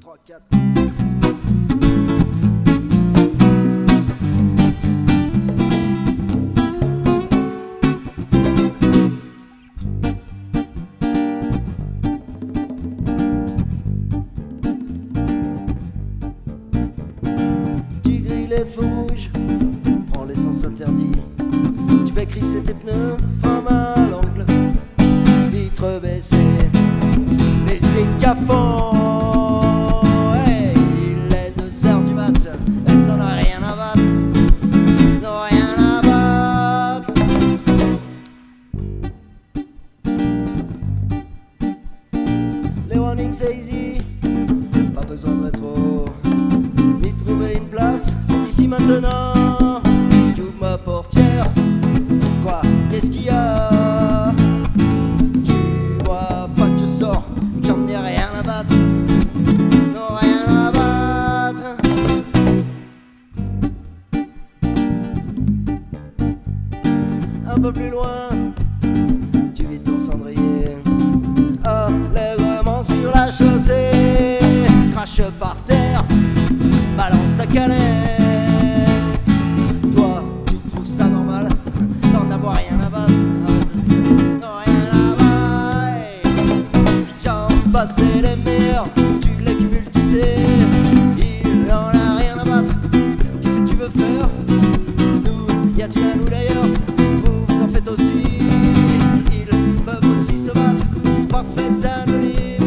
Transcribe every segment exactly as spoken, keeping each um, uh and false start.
trois, quatre. Tu grilles les feux rouges, prends l'essence interdite. Tu fais crisser tes pneus, frein à l'angle, vitre baissée, les écafons. Hey, il est deux heures du mat, et t'en as rien à battre, non rien à battre. Les warnings c'est easy, pas besoin de rétro, ni de trouver une place, c'est ici maintenant. J'ouvre ma portière, quoi, qu'est-ce qu'il y a? Tu vois pas que je sors, que j'en ai rien à battre, non rien à battre. Un peu plus loin, tu vides ton cendrier, allègrement sur la chaussée, crache par terre, balance ta canette. Toi, tu trouves ça normal d'en avoir rien à battre? Ah, ça c'est sûr. Non, rien à battre. J'en passais les meilleurs, tu les cumules, tu sais. Il en a rien à battre. Qu'est-ce que tu veux faire? Nous, y a-t-il un nous d'ailleurs? Vous, vous en faites aussi. Ils peuvent aussi se battre. Parfaits anonymes.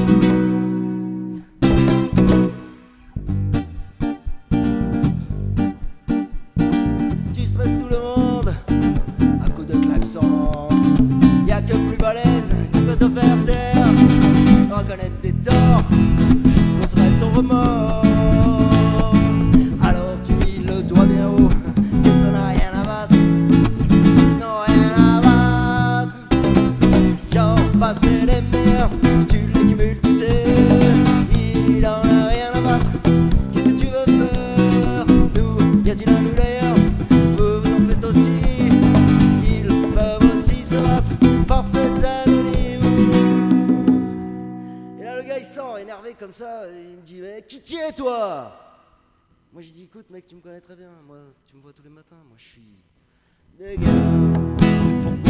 Tu stresses tout le monde à coups de klaxon. Y'a que plus balèze qui peut te faire taire. Reconnaître tes torts causerait ton remords. Alors tu dis le doigt bien haut que t'en as rien à battre, non rien à battre. J'en passais les meilleurs, tu les cumules, tu sais. Il en a rien à battre. Qu'est-ce que tu veux faire? Nous, y a-t-il un nous d'ailleurs? Vous, vous en faites aussi. Ils peuvent aussi se battre. Parfaits anonymes. Et là le gars il sent énervé comme ça. Il me dit mais qui t'y es toi? Moi je dis écoute mec, tu me connais très bien. Moi tu me vois tous les matins. Moi je suis des gars. Pourquoi